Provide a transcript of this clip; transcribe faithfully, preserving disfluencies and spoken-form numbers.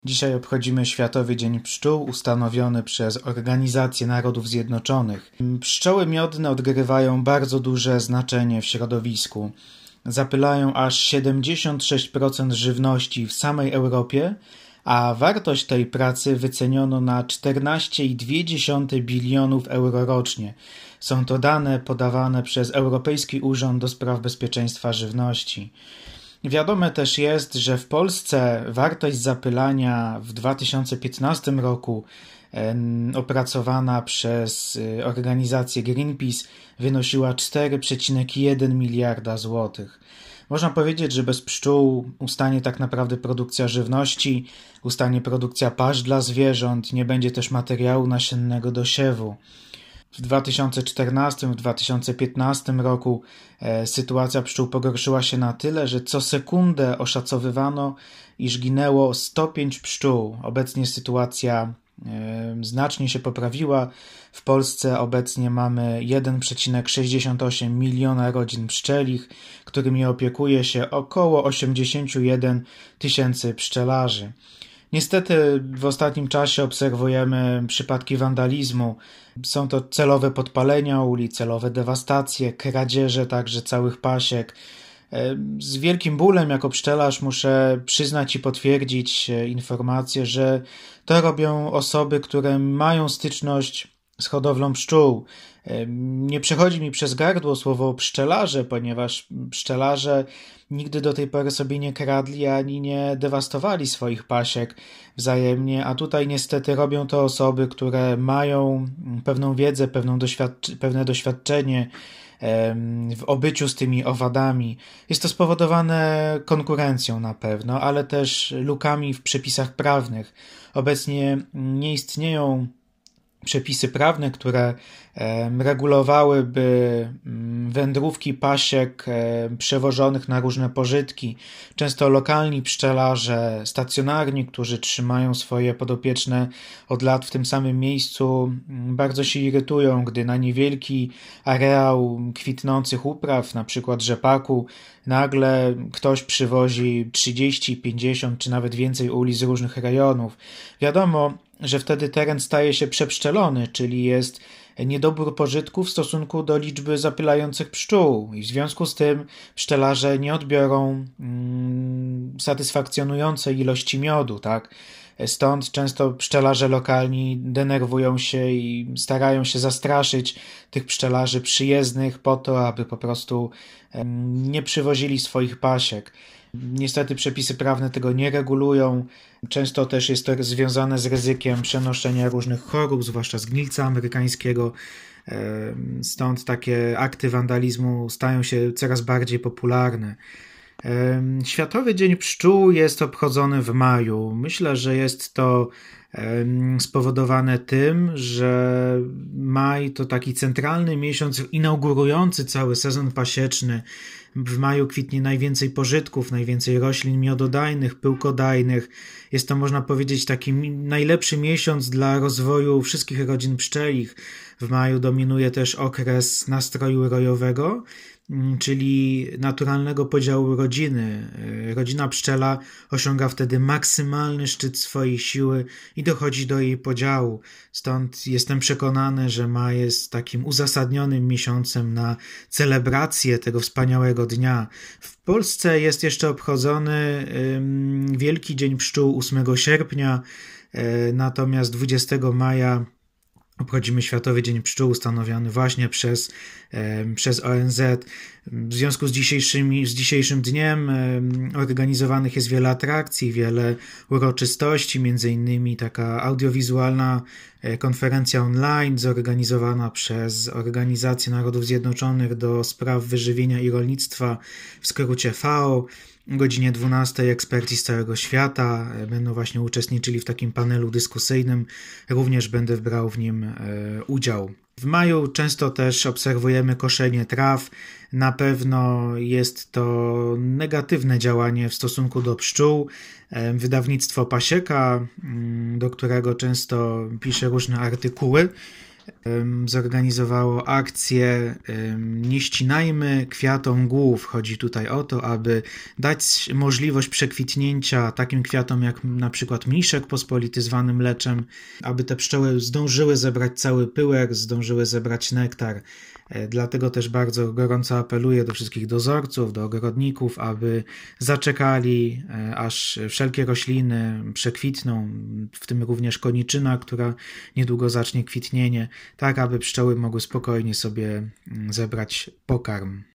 Dzisiaj obchodzimy Światowy Dzień Pszczół ustanowiony przez Organizację Narodów Zjednoczonych. Pszczoły miodne odgrywają bardzo duże znaczenie w środowisku. Zapylają aż siedemdziesiąt sześć procent żywności w samej Europie, a wartość tej pracy wyceniono na czternaście przecinek dwa bilionów euro rocznie. Są to dane podawane przez Europejski Urząd do Spraw Bezpieczeństwa Żywności. Wiadome też jest, że w Polsce wartość zapylania w dwa tysiące piętnastym roku opracowana przez organizację Greenpeace wynosiła cztery przecinek jeden miliarda złotych. Można powiedzieć, że bez pszczół ustanie tak naprawdę produkcja żywności, ustanie produkcja pasz dla zwierząt, nie będzie też materiału nasiennego do siewu. W dwa tysiące czternastym - dwa tysiące piętnastym roku e, sytuacja pszczół pogorszyła się na tyle, że co sekundę oszacowywano, iż ginęło sto pięć pszczół. Obecnie sytuacja e, znacznie się poprawiła. W Polsce obecnie mamy jeden przecinek sześćdziesiąt osiem miliona rodzin pszczelich, którymi opiekuje się około osiemdziesiąt jeden tysięcy pszczelarzy. Niestety w ostatnim czasie obserwujemy przypadki wandalizmu. Są to celowe podpalenia ulic, celowe dewastacje, kradzieże także całych pasiek. Z wielkim bólem jako pszczelarz muszę przyznać i potwierdzić informację, że to robią osoby, które mają styczność z hodowlą pszczół. Nie przechodzi mi przez gardło słowo pszczelarze, ponieważ pszczelarze nigdy do tej pory sobie nie kradli ani nie dewastowali swoich pasiek wzajemnie, a tutaj niestety robią to osoby, które mają pewną wiedzę, pewną doświadcz- pewne doświadczenie w obyciu z tymi owadami. Jest to spowodowane konkurencją na pewno, ale też lukami w przepisach prawnych. Obecnie nie istnieją przepisy prawne, które regulowałyby wędrówki pasiek przewożonych na różne pożytki. Często lokalni pszczelarze, stacjonarni, którzy trzymają swoje podopieczne od lat w tym samym miejscu, bardzo się irytują, gdy na niewielki areał kwitnących upraw, na przykład rzepaku, nagle ktoś przywozi trzydzieści, pięćdziesiąt czy nawet więcej uli z różnych rejonów. Wiadomo, że wtedy teren staje się przepszczelony, czyli jest niedobór pożytku w stosunku do liczby zapylających pszczół i w związku z tym pszczelarze nie odbiorą mm, satysfakcjonującej ilości miodu, tak? Stąd często pszczelarze lokalni denerwują się i starają się zastraszyć tych pszczelarzy przyjezdnych po to, aby po prostu nie przywozili swoich pasiek. Niestety przepisy prawne tego nie regulują. Często też jest to związane z ryzykiem przenoszenia różnych chorób, zwłaszcza z gnilca amerykańskiego. Stąd takie akty wandalizmu stają się coraz bardziej popularne. Światowy Dzień Pszczół jest obchodzony w maju. Myślę, że jest to spowodowane tym, że maj to taki centralny miesiąc inaugurujący cały sezon pasieczny. W maju kwitnie najwięcej pożytków, najwięcej roślin miododajnych, pyłkodajnych. Jest to, można powiedzieć, taki najlepszy miesiąc dla rozwoju wszystkich rodzin pszczelich. W maju dominuje też okres nastroju rojowego, czyli naturalnego podziału rodziny. Rodzina pszczela osiąga wtedy maksymalny szczyt swojej siły i dochodzi do jej podziału. Stąd jestem przekonany, że maj jest takim uzasadnionym miesiącem na celebrację tego wspaniałego dnia. W Polsce jest jeszcze obchodzony Wielki Dzień Pszczół ósmego sierpnia, natomiast dwudziestego maja obchodzimy Światowy Dzień Pszczół ustanowiony właśnie przez, przez O N Z. W związku z, dzisiejszymi, z dzisiejszym dniem organizowanych jest wiele atrakcji, wiele uroczystości, między innymi taka audiowizualna konferencja online zorganizowana przez Organizację Narodów Zjednoczonych do Spraw Wyżywienia i Rolnictwa, w skrócie F A O. O godzinie dwunastej eksperci z całego świata będą właśnie uczestniczyli w takim panelu dyskusyjnym. Również będę brał w nim e, udział. W maju często też obserwujemy koszenie traw. Na pewno jest to negatywne działanie w stosunku do pszczół. E, wydawnictwo Pasieka, do którego często piszę różne artykuły, zorganizowało akcję Nie ścinajmy kwiatom głów. Chodzi tutaj o to, aby dać możliwość przekwitnięcia takim kwiatom jak na przykład mniszek pospolity zwany mleczem, aby te pszczoły zdążyły zebrać cały pyłek, zdążyły zebrać nektar. Dlatego też bardzo gorąco apeluję do wszystkich dozorców, do ogrodników, aby zaczekali, aż wszelkie rośliny przekwitną, w tym również koniczyna, która niedługo zacznie kwitnienie, tak aby pszczoły mogły spokojnie sobie zebrać pokarm.